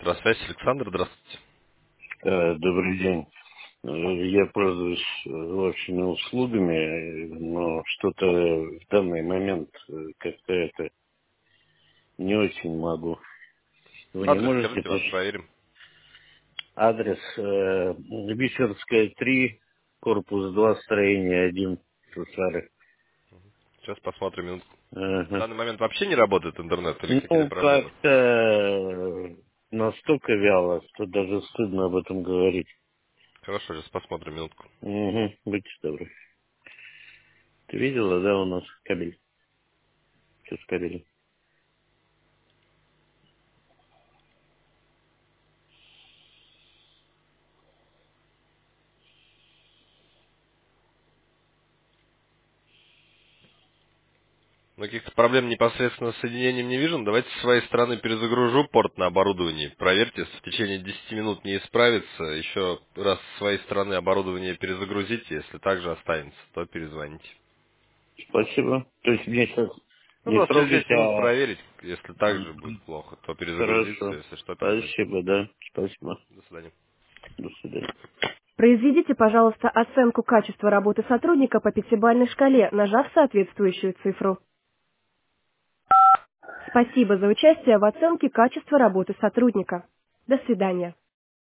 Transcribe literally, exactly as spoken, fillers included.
Электросвязь, Александр, здравствуйте. Э, Добрый день. Э, Я пользуюсь э, вашими услугами, э, но что-то в данный момент э, как-то это не очень могу. Вы не Адрес можете скажите ваш, дать проверим. адрес э, Вишерская три, корпус два, строение один, Сусары. Сейчас посмотрим минутку. В Ага. данный момент вообще не работает интернет или какие-то Ну, проблемы? как-то э, настолько вяло, что даже стыдно об этом говорить. Хорошо, сейчас посмотрим минутку. Угу, будьте добры. Ты видела, да, у нас кабель? Что с кабелем? Но каких-то проблем непосредственно с соединением не вижу. Давайте с своей стороны перезагружу порт на оборудовании. Проверьте, если в течение десяти минут не исправится. Еще раз с своей стороны оборудование перезагрузите. Если также останется, то перезвоните. Спасибо. То есть мне сейчас Ну, не просто через трогать, десять минут а... проверить. Если также будет Мгм. плохо, то перезагрузиться. Хорошо. Если что, перезвоните. Спасибо, да. Спасибо. До свидания. До свидания. Произведите, пожалуйста, оценку качества работы сотрудника по пятибалльной шкале, нажав соответствующую цифру. Спасибо за участие в оценке качества работы сотрудника. До свидания.